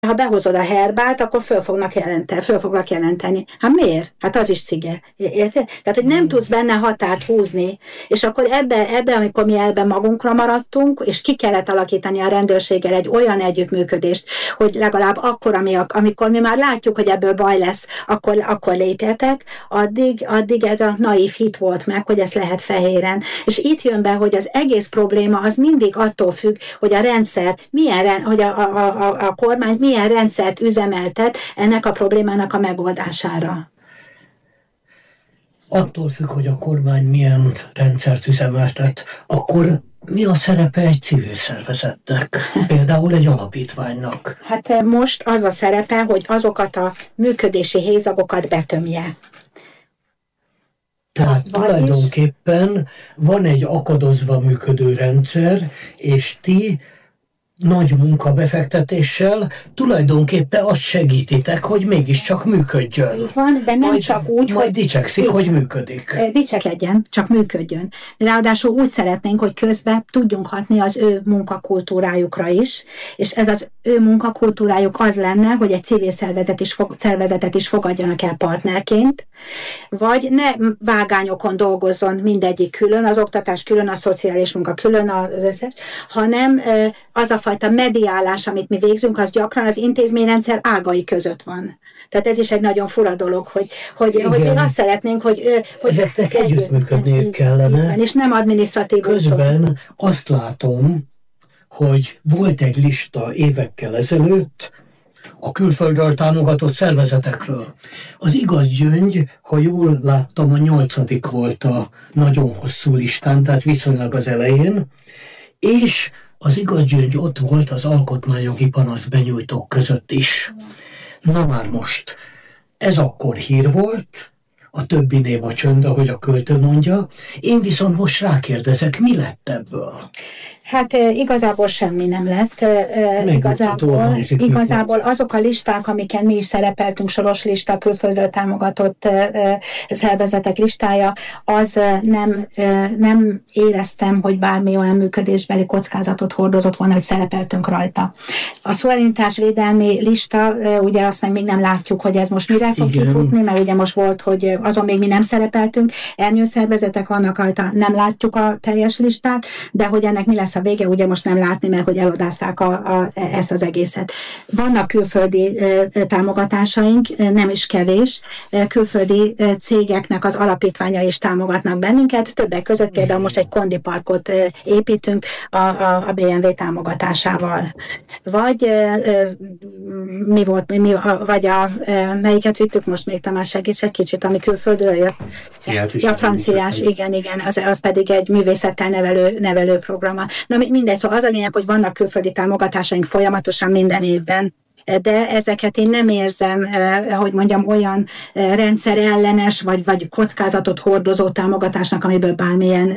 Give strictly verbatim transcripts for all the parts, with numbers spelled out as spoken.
ha behozod a herbát, akkor föl fognak jelenteni, föl fognak jelenteni. Hát miért? Hát az is cige. Érted? Tehát, hogy nem tudsz benne határt húzni, és akkor ebbe, ebbe, amikor mi ebben magunkra maradtunk, és ki kellett alakítani a rendőrséggel egy olyan együttműködést, hogy legalább akkor, amikor mi már látjuk, hogy ebből baj lesz, akkor, akkor lépjetek, addig, addig ez a naív hit volt meg, hogy ezt lehet fehéren. És itt jön be, hogy az egész probléma az mindig attól függ, hogy a rendszer, milyen, hogy a, a, a, a kormány milyen rendszert üzemeltet ennek a problémának a megoldására. Attól függ, hogy a kormány milyen rendszert üzemeltet, akkor mi a szerepe egy civil szervezetnek, például egy alapítványnak? Hát most az a szerepe, hogy azokat a működési hézagokat betömje. Tehát tulajdonképpen van egy akadozva működő rendszer, és ti nagy munkabefektetéssel tulajdonképpen azt segítitek, hogy mégiscsak működjön. Így van, de nem majd, csak úgy, majd hogy... dicsekszik, hogy működik. Dicsekedjen, csak működjön. Ráadásul úgy szeretnénk, hogy közben tudjunk hatni az ő munkakultúrájukra is, és ez az ő munkakultúrájuk az lenne, hogy egy civil szervezet is, szervezetet is fogadjanak el partnerként, vagy ne vágányokon dolgozzon mindegyik külön, az oktatás külön, a szociális munka külön, az összes, hanem az a fajta mediálás, amit mi végzünk, az gyakran az intézményrendszer ágai között van. Tehát ez is egy nagyon fura dolog, hogy, hogy, hogy mi azt szeretnénk, hogy... hogy ezeknek együttműködniük kellene. Igen, és nem adminisztratív. Közben úton. Azt látom, hogy volt egy lista évekkel ezelőtt a külföldről támogatott szervezetekről. Az Igaz Gyöngy, ha jól láttam, a nyolcadik volt a nagyon hosszú listán, tehát viszonylag az elején, és az Igaz Gyöngy ott volt az alkotmányjogi panasz benyújtók között is. Na már most, ez akkor hír volt, a többi név a csönd, ahogy a költő mondja, én viszont most rákérdezek, mi lett ebből? Hát igazából semmi nem lett. Igazából, igazából azok a listák, amiken mi is szerepeltünk, soros lista, külföldről támogatott szervezetek listája, az nem, nem éreztem, hogy bármi olyan működésbeli kockázatot hordozott volna, hogy szerepeltünk rajta. A szuverenitásvédelmi lista, ugye azt meg még nem látjuk, hogy ez most mire fog kifutni, mert ugye most volt, hogy azon még mi nem szerepeltünk, ernyőszervezetek vannak rajta, nem látjuk a teljes listát, de hogy ennek mi lesz a vége, ugye most nem látni, mert hogy elodázták a, a, ezt az egészet. Vannak külföldi e, támogatásaink, nem is kevés, e, külföldi e, cégeknek az alapítványa is támogatnak bennünket, többek között például most egy kondiparkot e, építünk a, a, a bé em vé támogatásával. Vagy e, e, mi volt, mi, a, vagy a, e, melyiket vittük most még, Tamás, segíts egy kicsit, ami külföldről jött. Ja, franciás, igen, igen, az, az pedig egy művészettel nevelő, nevelő programa. Na mindegy, szóval az a lényeg, hogy vannak külföldi támogatásaink folyamatosan minden évben, de ezeket én nem érzem, hogy mondjam, olyan rendszerellenes, vagy, vagy kockázatot hordozó támogatásnak, amiből bármilyen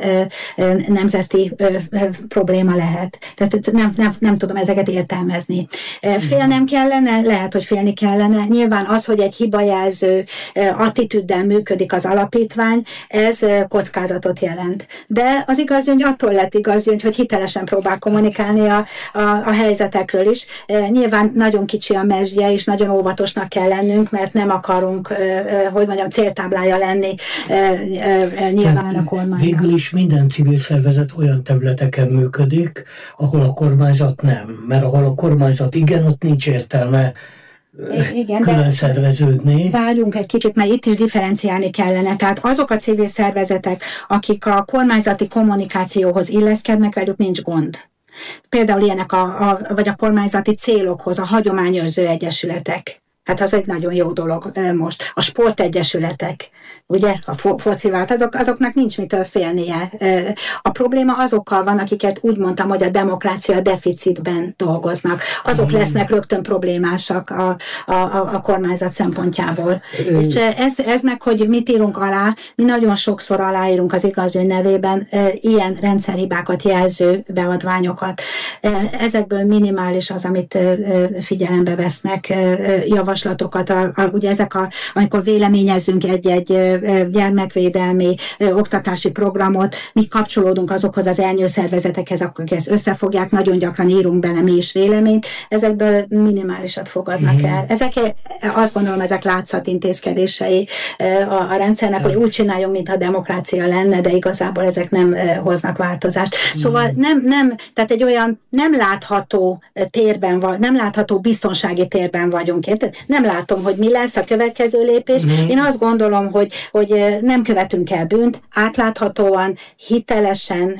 nemzeti probléma lehet. Tehát nem, nem, nem tudom ezeket értelmezni. Félnem kellene, lehet, hogy félni kellene. Nyilván az, hogy egy hibajelző attitűddel működik az alapítvány, ez kockázatot jelent. De az Igaz Gyöngy attól lett Igaz Gyöngy, hogy hitelesen próbál kommunikálni a, a, a helyzetekről is. Nyilván nagyon kicsi a mezsje, és nagyon óvatosnak kell lennünk, mert nem akarunk, hogy mondjam, céltáblája lenni nyilván a kormánynak. Végül is minden civil szervezet olyan területeken működik, ahol a kormányzat nem. Mert ahol a kormányzat igen, ott nincs értelme igen, külön szerveződni. Várjunk egy kicsit, mert itt is differenciálni kellene. Tehát azok a civil szervezetek, akik a kormányzati kommunikációhoz illeszkednek, velük nincs gond. Például ilyenek a, a, vagy a kormányzati célokhoz, a hagyományőrző egyesületek. Hát az egy nagyon jó dolog most. A sportegyesületek, ugye, a fo- focivált, azok, azoknak nincs mitől félnie. A probléma azokkal van, akiket úgy mondtam, hogy a demokrácia deficitben dolgoznak. Azok lesznek rögtön problémásak a, a, a kormányzat szempontjából. Mm. És ez, ez meg, hogy mit írunk alá, mi nagyon sokszor aláírunk az Igaz Gyöngy nevében ilyen rendszerhibákat jelző beadványokat. Ezekből minimális az, amit figyelembe vesznek, javaslat javaslatokat, a, a, ugye ezek a, amikor véleményezünk egy-egy gyermekvédelmi oktatási programot, mi kapcsolódunk azokhoz az elnyőszervezetekhez, akik ezt összefogják, nagyon gyakran írunk bele mi is véleményt, ezekből minimálisat fogadnak mm. el. Ezek, azt gondolom, ezek látszatintézkedései a, a rendszernek, hogy úgy csináljunk, mintha demokrácia lenne, de igazából ezek nem hoznak változást. Mm. Szóval nem, nem, tehát egy olyan nem látható térben van, nem látható biztonsági térben vagyunk. Érted? Nem látom, hogy mi lesz a következő lépés. Mm. Én azt gondolom, hogy, hogy nem követünk el bűnt, átláthatóan, hitelesen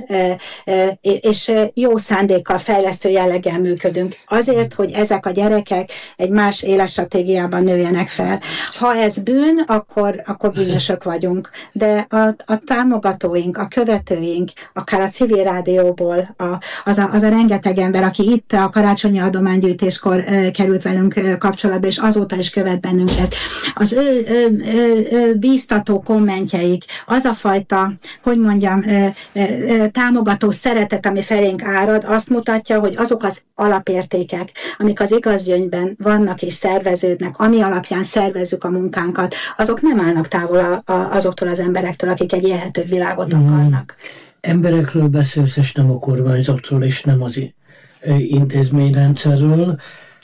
és jó szándékkal, fejlesztő jelleggel működünk. Azért, hogy ezek a gyerekek egy más életstratégiában nőjenek fel. Ha ez bűn, akkor, akkor bűnösök vagyunk. De a, a támogatóink, a követőink, akár a civil rádióból, a, az, a, az a rengeteg ember, aki itt a karácsonyi adománygyűjtéskor e, került velünk e, kapcsolatba, és azóta is követ bennünket. Az ő, ő, ő, ő bíztató kommentjeik, az a fajta, hogy mondjam, e, e, támogató szeretet, ami felénk árad, azt mutatja, hogy azok az alapértékek, amik az igazgyöngyben vannak és szerveződnek, ami alapján szervezzük a munkánkat, azok nem állnak távol a, a, azoktól az emberektől, akik egy élhetőbb világot akarnak. Emberekről beszélsz, és nem a kormányzatról, és nem az intézményrendszerről.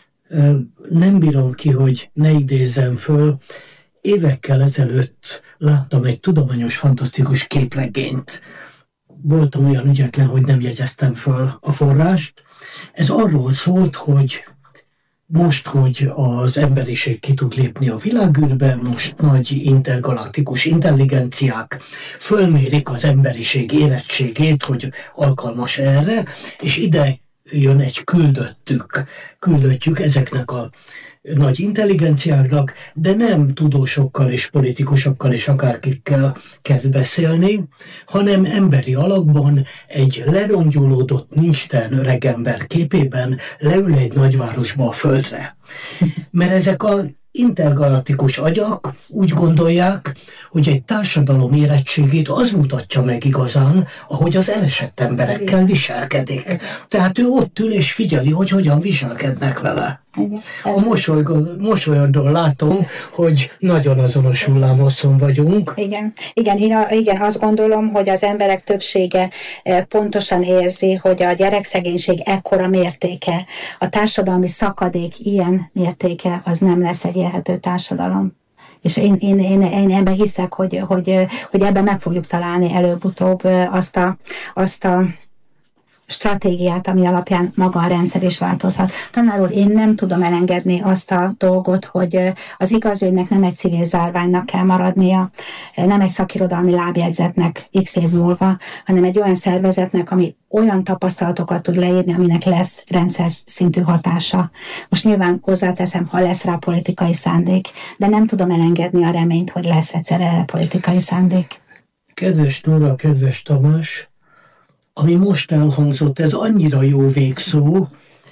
Nem bírom ki, hogy ne idézzem föl. Évekkel ezelőtt láttam egy tudományos, fantasztikus képregényt. Voltam olyan ügyetlen, hogy nem jegyeztem föl a forrást. Ez arról szólt, hogy most, hogy az emberiség ki tud lépni a világűrbe, most nagy intergalaktikus intelligenciák fölmérik az emberiség érettségét, hogy alkalmas erre, és ide jön egy küldöttük, küldöttjük ezeknek a nagy intelligenciáknak, de nem tudósokkal és politikusokkal és akárkikkel kezd beszélni, hanem emberi alakban egy lerongyolódott, nincstelen öregember képében leül egy nagyvárosba a földre. Mert ezek a intergalaktikus agyak úgy gondolják, hogy egy társadalom érettségét az mutatja meg igazán, ahogy az elesett emberekkel viselkedik. Tehát ő ott ül és figyeli, hogy hogyan viselkednek vele. A mosolyodról látom, hogy nagyon azonos hullámhosszon vagyunk. Igen, igen, én a, igen, azt gondolom, hogy az emberek többsége pontosan érzi, hogy a gyerekszegénység ekkora mértéke, a társadalmi szakadék ilyen mértéke, az nem lesz egy élhető társadalom. És én, én, én, én ebben hiszek, hogy, hogy, hogy ebben meg fogjuk találni előbb-utóbb azt a, azt a stratégiát, ami alapján maga a rendszer is változhat. Tanár úr, én nem tudom elengedni azt a dolgot, hogy az igazgyöngynek nem egy civil zárványnak kell maradnia, nem egy szakirodalmi lábjegyzetnek x év múlva, hanem egy olyan szervezetnek, ami olyan tapasztalatokat tud leírni, aminek lesz rendszer szintű hatása. Most nyilván hozzáteszem, ha lesz rá politikai szándék, de nem tudom elengedni a reményt, hogy lesz egyszer erre politikai szándék. Kedves Nóra, kedves Tamás, ami most elhangzott, ez annyira jó végszó,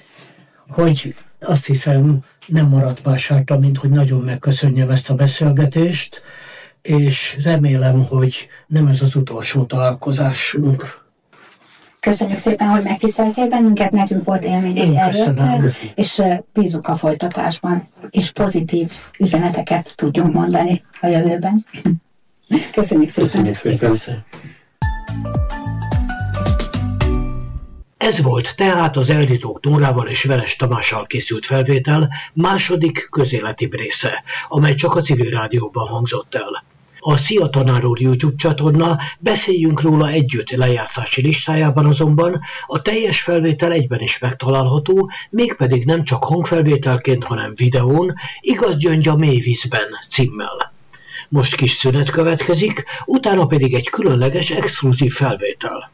hogy azt hiszem nem maradt más hátra, mint hogy nagyon megköszönjem ezt a beszélgetést, és remélem, hogy nem ez az utolsó találkozásunk. Köszönjük szépen, hogy megtiszteltél bennünket, nekünk volt élmény erről, és bízunk a folytatásban, és pozitív üzeneteket tudjunk mondani a jövőben. Köszönjük szépen. Köszönjük szépen. Ez volt tehát az Eltitók Nórával és Veres Tamással készült felvétel második közéleti része, amely csak a Civil Rádióban hangzott el. A Szia Tanár úr YouTube csatorna Beszéljünk róla együtt lejátszási listájában azonban a teljes felvétel egyben is megtalálható, mégpedig nem csak hangfelvételként, hanem videón, Igazgyöngy a mélyvízben címmel. Most kis szünet következik, utána pedig egy különleges, exkluzív felvétel.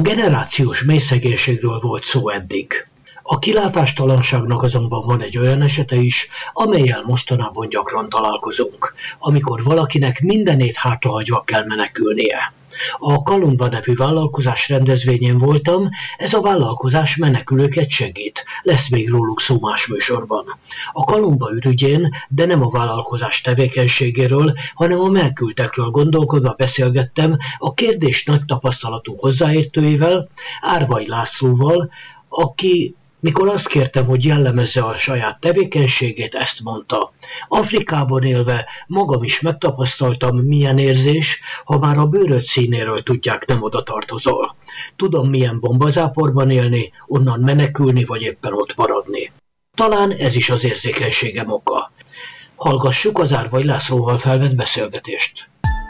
Generációs mélyszegénységről volt szó eddig. A kilátástalanságnak azonban van egy olyan esete is, amellyel mostanában gyakran találkozunk, amikor valakinek mindenét hátrahagyva kell menekülnie. A Kalumba nevű vállalkozás rendezvényén voltam, ez a vállalkozás menekülőket segít, lesz még róluk szó más műsorban. A Kalumba ürügyén, de nem a vállalkozás tevékenységéről, hanem a menekültekről gondolkodva beszélgettem a kérdés nagy tapasztalatú hozzáértőivel, Árvay Lászlóval, aki, mikor azt kértem, hogy jellemezze a saját tevékenységét, ezt mondta. Afrikában élve magam is megtapasztaltam, milyen érzés, ha már a bőröd színéről tudják, nem oda tartozol. Tudom, milyen bombazáporban élni, onnan menekülni, vagy éppen ott maradni. Talán ez is az érzékenységem oka. Hallgassuk az Árvay Lászlóval felvett beszélgetést.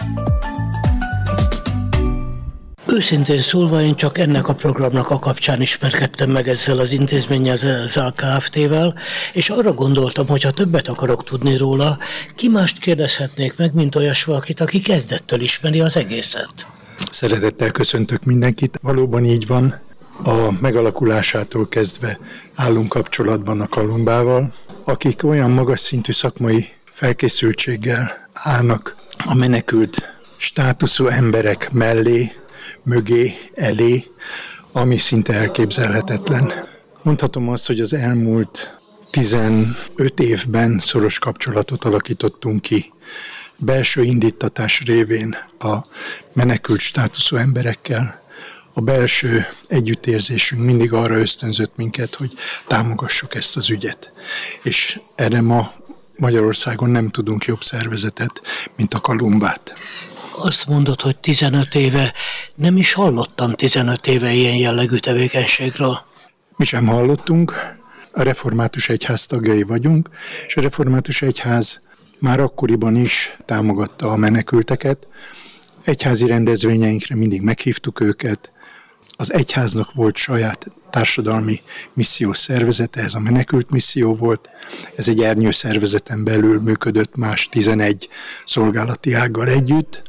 Őszintén szólva, én csak ennek a programnak a kapcsán ismerkedtem meg ezzel az intézménnyel, az á ká ef té-vel, és arra gondoltam, hogy ha többet akarok tudni róla, ki mást kérdezhetnék meg, mint olyas valakit, aki kezdettől ismeri az egészet. Szeretettel köszöntök mindenkit. Valóban így van, a megalakulásától kezdve állunk kapcsolatban a Kalumbával, akik olyan magas szintű szakmai felkészültséggel állnak a menekült státuszú emberek mellé, mögé, elé, ami szinte elképzelhetetlen. Mondhatom azt, hogy az elmúlt tizenöt évben szoros kapcsolatot alakítottunk ki belső indítatás révén a menekült státuszú emberekkel. A belső együttérzésünk mindig arra ösztönzött minket, hogy támogassuk ezt az ügyet. És erre ma Magyarországon nem tudunk jobb szervezetet, mint a Kalumbát. Azt mondod, hogy tizenöt éve, nem is hallottam tizenöt éve ilyen jellegű tevékenységről. Mi sem hallottunk, a Református Egyház tagjai vagyunk, és a Református Egyház már akkoriban is támogatta a menekülteket. Egyházi rendezvényeinkre mindig meghívtuk őket. Az egyháznak volt saját társadalmi missziós szervezete, ez a menekült misszió volt. Ez egy ernyőszervezeten belül működött más tizenegy szolgálati ággal együtt,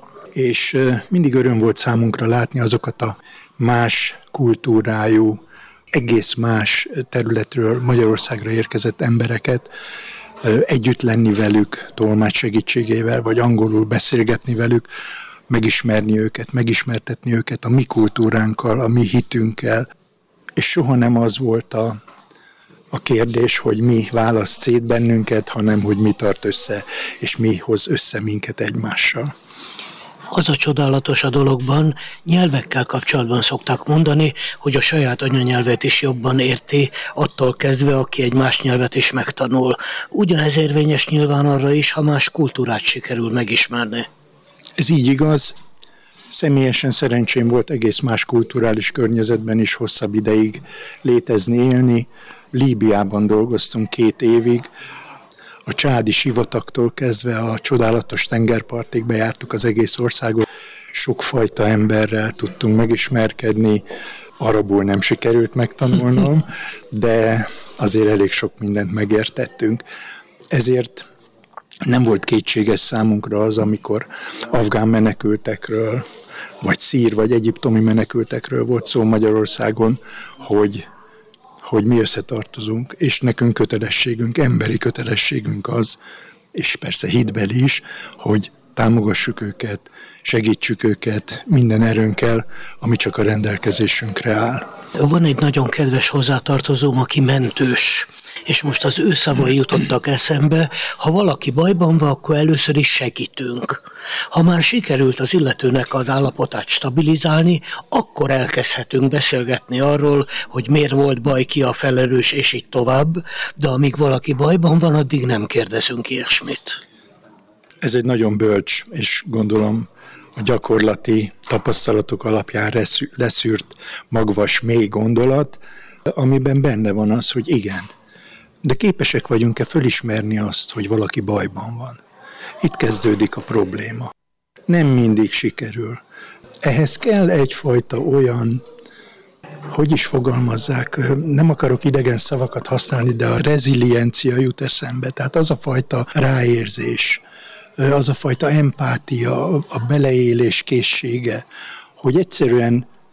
és mindig öröm volt számunkra látni azokat a más kultúrájú, egész más területről Magyarországra érkezett embereket, együtt lenni velük, tolmács segítségével, vagy angolul beszélgetni velük, megismerni őket, megismertetni őket a mi kultúránkkal, a mi hitünkkel, és soha nem az volt a, a kérdés, hogy mi választ szét bennünket, hanem hogy mi tart össze, és mi hoz össze minket egymással. Az a csodálatos a dologban, nyelvekkel kapcsolatban szokták mondani, hogy a saját anyanyelvet is jobban érti, attól kezdve, aki egy más nyelvet is megtanul. Ugyanez érvényes nyilván arra is, ha más kultúrát sikerül megismerni. Ez így igaz. Személyesen szerencsém volt egész más kulturális környezetben is hosszabb ideig létezni, élni. Líbiában dolgoztunk két évig. A csádi sivataktól kezdve a csodálatos tengerpartig bejártuk az egész országot. Sokfajta emberrel tudtunk megismerkedni, arabul nem sikerült megtanulnom, de azért elég sok mindent megértettünk. Ezért nem volt kétséges számunkra az, amikor afgán menekültekről, vagy szír, vagy egyiptomi menekültekről volt szó Magyarországon, hogy hogy mi összetartozunk, és nekünk kötelességünk, emberi kötelességünk az, és persze hitbeli is, hogy támogassuk őket, segítsük őket minden erőnkkel, ami csak a rendelkezésünkre áll. Van egy nagyon kedves hozzátartozóm, aki mentős, és most az ő szavai jutottak eszembe, ha valaki bajban van, akkor először is segítünk. Ha már sikerült az illetőnek az állapotát stabilizálni, akkor elkezdhetünk beszélgetni arról, hogy miért volt baj, ki a felelős, és így tovább, de amíg valaki bajban van, addig nem kérdezünk ilyesmit. Ez egy nagyon bölcs, és gondolom a gyakorlati tapasztalatok alapján leszűrt, magvas, mély gondolat, amiben benne van az, hogy igen, de képesek vagyunk-e fölismerni azt, hogy valaki bajban van. Itt kezdődik a probléma. Nem mindig sikerül. Ehhez kell egyfajta olyan, hogy is fogalmazzák, nem akarok idegen szavakat használni, de a reziliencia jut eszembe. Tehát az a fajta ráérzés, az a fajta empátia, a beleélés készsége, hogy egyszerűen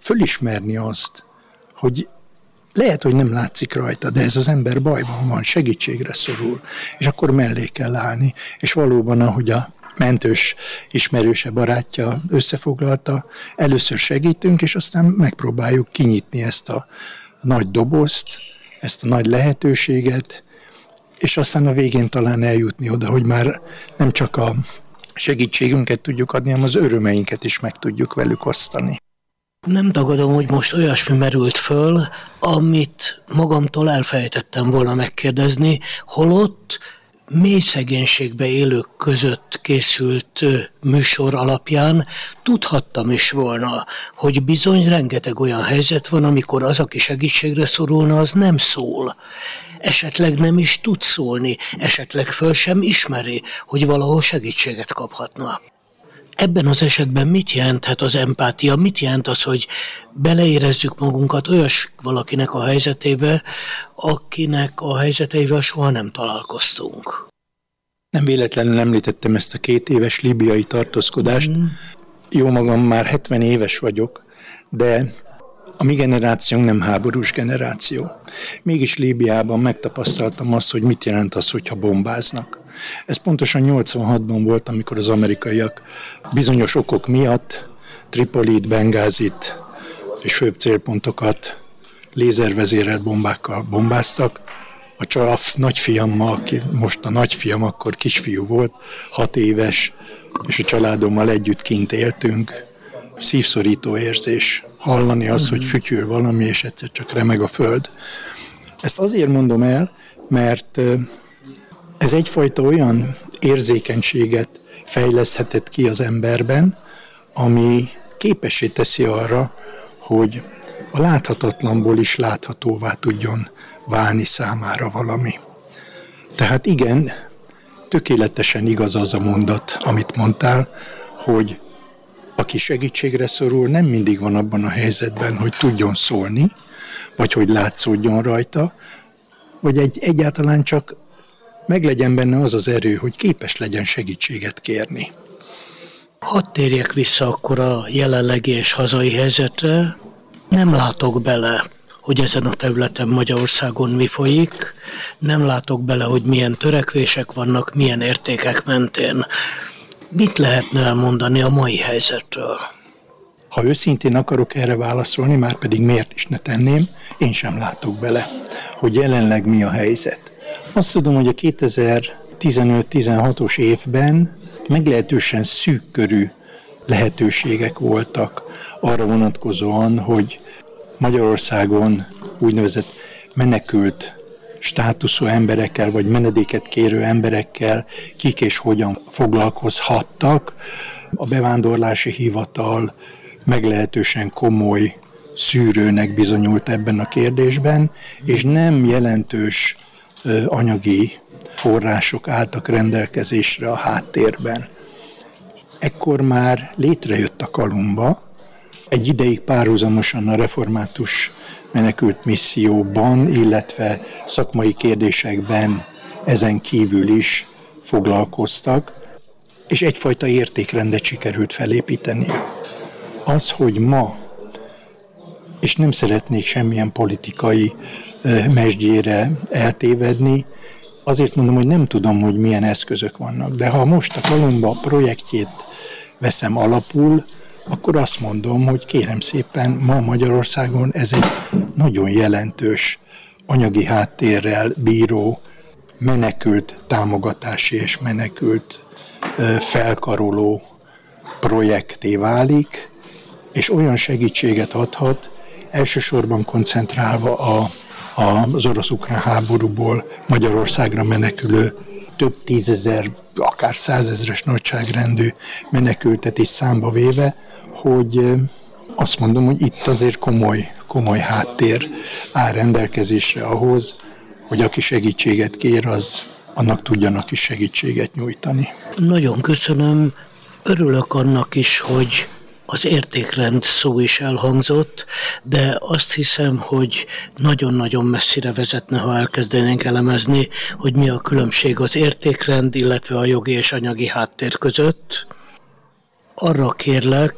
fölismerni azt, hogy lehet, hogy nem látszik rajta, de ez az ember bajban van, segítségre szorul, és akkor mellé kell állni, és valóban, ahogy a mentős ismerőse, barátja összefoglalta, először segítünk, és aztán megpróbáljuk kinyitni ezt a nagy dobozt, ezt a nagy lehetőséget, és aztán a végén talán eljutni oda, hogy már nem csak a segítségünket tudjuk adni, hanem az örömeinket is meg tudjuk velük osztani. Nem tagadom, hogy most olyasmi merült föl, amit magamtól elfelejtettem volna megkérdezni, holott mély szegénységbe élők között készült műsor alapján tudhattam is volna, hogy bizony rengeteg olyan helyzet van, amikor az, aki segítségre szorulna, az nem szól. Esetleg nem is tud szólni, esetleg föl sem ismeri, hogy valahol segítséget kaphatna. Ebben az esetben mit jelenthet az empátia, mit jelent az, hogy beleérezzük magunkat olyas valakinek a helyzetébe, akinek a helyzeteivel soha nem találkoztunk? Nem véletlenül említettem ezt a két éves líbiai tartózkodást. Mm. Jó magam, már hetven éves vagyok, de a mi generációnk nem háborús generáció. Mégis Líbiában megtapasztaltam azt, hogy mit jelent az, hogyha bombáznak. Ez pontosan nyolcvanhatban volt, amikor az amerikaiak bizonyos okok miatt Tripolit, Bengázit és főbb célpontokat lézervezérelt bombákkal bombáztak. A csalaf nagyfiammal, aki most a nagyfiam, akkor kisfiú volt, hat éves, és a családommal együtt kint éltünk. Szívszorító érzés hallani azt, hogy fütyül valami, és egyszer csak remeg a föld. Ezt azért mondom el, mert ez egyfajta olyan érzékenységet fejleszthetett ki az emberben, ami képessé teszi arra, hogy a láthatatlanból is láthatóvá tudjon válni számára valami. Tehát igen, tökéletesen igaz az a mondat, amit mondtál, hogy aki segítségre szorul, nem mindig van abban a helyzetben, hogy tudjon szólni, vagy hogy látszódjon rajta, vagy egy, egyáltalán csak meglegyen benne az az erő, hogy képes legyen segítséget kérni. Hadd térjek vissza akkor a jelenlegi és hazai helyzetre. Nem látok bele, hogy ezen a területen Magyarországon mi folyik, nem látok bele, hogy milyen törekvések vannak, milyen értékek mentén. Mit lehetne elmondani a mai helyzetről? Ha őszintén akarok erre válaszolni, már pedig miért is ne tenném, én sem látok bele, hogy jelenleg mi a helyzet. Azt tudom, hogy a kétezer-tizenöt-tizenhatos évben meglehetősen szűk körű lehetőségek voltak arra vonatkozóan, hogy Magyarországon úgynevezett menekült státuszú emberekkel, vagy menedéket kérő emberekkel kik és hogyan foglalkozhattak. A bevándorlási hivatal meglehetősen komoly szűrőnek bizonyult ebben a kérdésben, és nem jelentős anyagi források álltak rendelkezésre a háttérben. Ekkor már létrejött a Kalumba, egy ideig párhuzamosan a református menekült misszióban, illetve szakmai kérdésekben ezen kívül is foglalkoztak, és egyfajta értékrendet sikerült felépíteni. Az, hogy ma, és nem szeretnék semmilyen politikai mesdjére eltévedni, azért mondom, hogy nem tudom, hogy milyen eszközök vannak, de ha most a Kalumba projektjét veszem alapul, akkor azt mondom, hogy kérem szépen, ma Magyarországon ez egy nagyon jelentős anyagi háttérrel bíró menekült támogatási és menekült felkaroló projekté válik, és olyan segítséget adhat, elsősorban koncentrálva a, a, az orosz-ukrán háborúból Magyarországra menekülő több tízezer, akár százezres nagyságrendű menekültet is számba véve, hogy azt mondom, hogy itt azért komoly, komoly háttér áll rendelkezésre ahhoz, hogy aki segítséget kér, az annak tudjanak is segítséget nyújtani. Nagyon köszönöm. Örülök annak is, hogy az értékrend szó is elhangzott, de azt hiszem, hogy nagyon-nagyon messzire vezetne, ha elkezdenénk elemezni, hogy mi a különbség az értékrend, illetve a jogi és anyagi háttér között. Arra kérlek,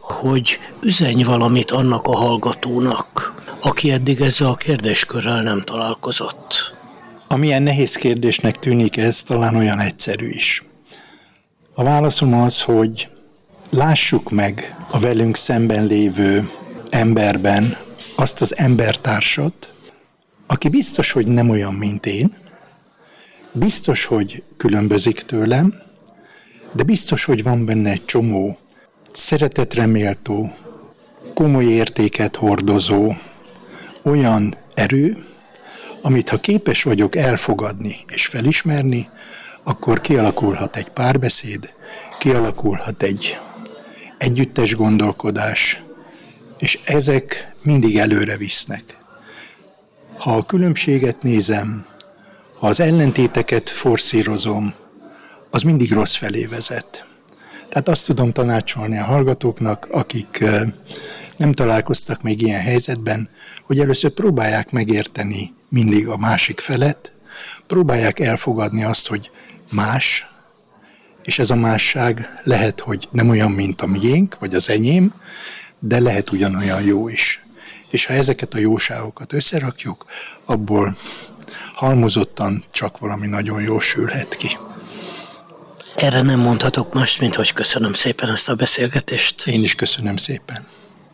hogy üzenj valamit annak a hallgatónak, aki eddig ezzel a kérdéskörrel nem találkozott. Amilyen nehéz kérdésnek tűnik ez, talán olyan egyszerű is. A válaszom az, hogy lássuk meg a velünk szemben lévő emberben azt az embertársat, aki biztos, hogy nem olyan, mint én, biztos, hogy különbözik tőlem, de biztos, hogy van benne egy csomó szeretetre méltó, komoly értéket hordozó olyan erő, amit ha képes vagyok elfogadni és felismerni, akkor kialakulhat egy párbeszéd, kialakulhat egy együttes gondolkodás, és ezek mindig előre visznek. Ha a különbséget nézem, ha az ellentéteket forszírozom, az mindig rossz felé vezet. Tehát azt tudom tanácsolni a hallgatóknak, akik nem találkoztak még ilyen helyzetben, hogy először próbálják megérteni mindig a másik felet, próbálják elfogadni azt, hogy más, és ez a másság lehet, hogy nem olyan, mint a miénk, vagy az enyém, de lehet ugyanolyan jó is. És ha ezeket a jóságokat összerakjuk, abból halmozottan csak valami nagyon jó sülhet ki. Erre nem mondhatok mást, mint hogy köszönöm szépen ezt a beszélgetést. Én is köszönöm szépen.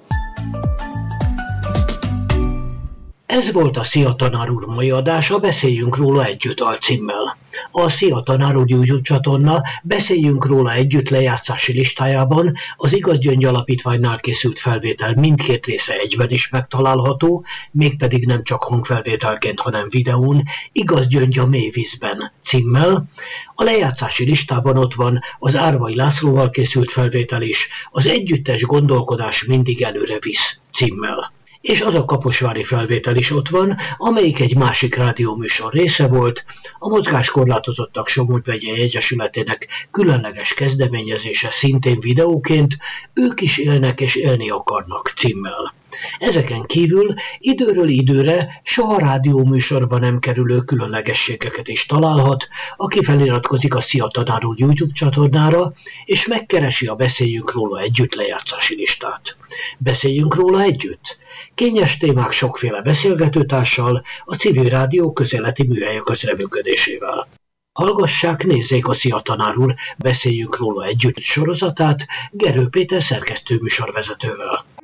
Ez volt a Szia Tanár úr mai adása, Beszéljünk róla együtt alcímmel. A Szia Tanár úr YouTube csatorna Beszéljünk róla együtt lejátszási listájában az Igaz Gyöngy Alapítványnál készült felvétel mindkét része egyben is megtalálható, mégpedig nem csak hangfelvételként, hanem videón, Igaz Gyöngy a mélyvízben címmel. A lejátszási listában ott van az Árvai Lászlóval készült felvétel is, az Együttes gondolkodás mindig előre visz címmel. És az a kaposvári felvétel is ott van, amelyik egy másik rádióműsor része volt, a Mozgáskorlátozottak Somogy megyei Egyesületének különleges kezdeményezése szintén videóként, Ők is élnek és élni akarnak címmel. Ezeken kívül időről időre soha rádióműsorban nem kerülő különlegességeket is találhat, aki feliratkozik a Szia Tanár úr YouTube csatornára, és megkeresi a Beszéljünk róla együtt lejátszási listát. Beszéljünk róla együtt? Kényes témák sokféle beszélgetőtársal, a Civil Rádió közéleti műhelye közreműködésével. Hallgassák, nézzék a Szia Tanár úr Beszéljünk róla együtt sorozatát Gerő Péter szerkesztő műsorvezetővel.